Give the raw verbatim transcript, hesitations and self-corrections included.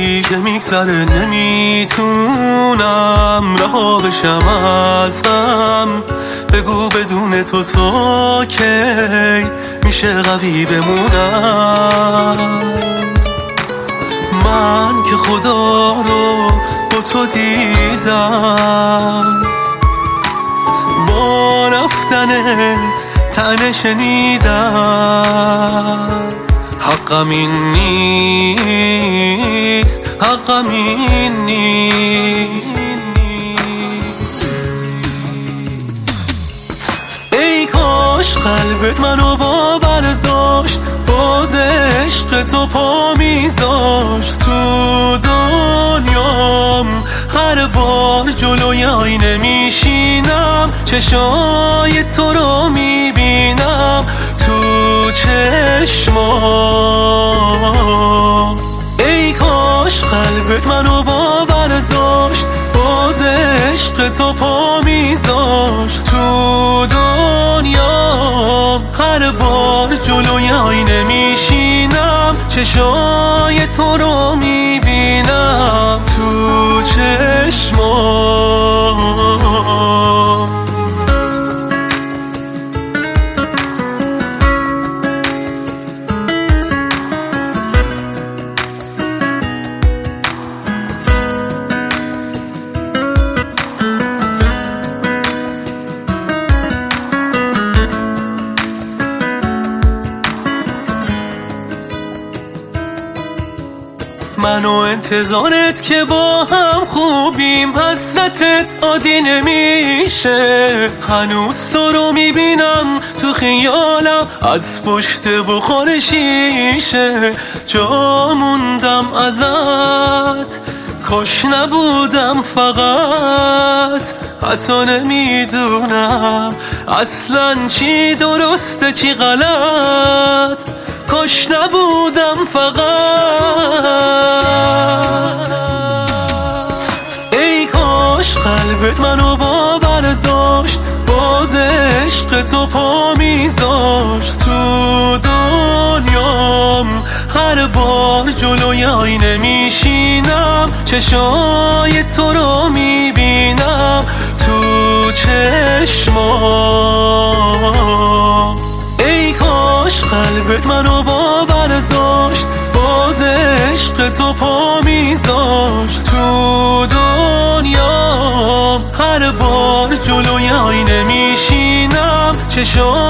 روزی که میگذره نمیتونم رها بشم از غم. بگو بدون تو تا کی میشه قوی بمونم؟ من که خدا رو با تو دیدم، با رفتنت طعنه شنیدم. حقم این نیست، حقم این نیست. ای کاش قلبت منو باور داشت، باز عشق تو پا میذاشت. تو دنیام هر بار جلوی آینه میشینم، چشای تو رو میبینم تو چشمام. ای کاش قلبت منو باور داشت، باز عشق تو پا میذاشت. تو دنیام هر بار جلوی آینه میشینم، چشای تو رو میبینم تو چشمام. من و انتظارت که با هم خوبیم، حسرتت عادی نمیشه. هنوز تو رو میبینم تو خیالم، از پشت بخور شیشه. جا موندم ازت، کاش نبودم فقط. حتی نمیدونم اصلا چی درسته چی غلط. کاش نبودم فقط. ای کاش قلبت منو باور داشت، باز عشق تو پا میذاشت. تو دنیام هر بار جلوی آینه میشینم، چشای تو رو میبینم تو چشمام. ای کاش قلبت منو باور داشت، باز عشق تو پا میذاشت. تو دنیام هر بار جلوی آینه میشینم، چشام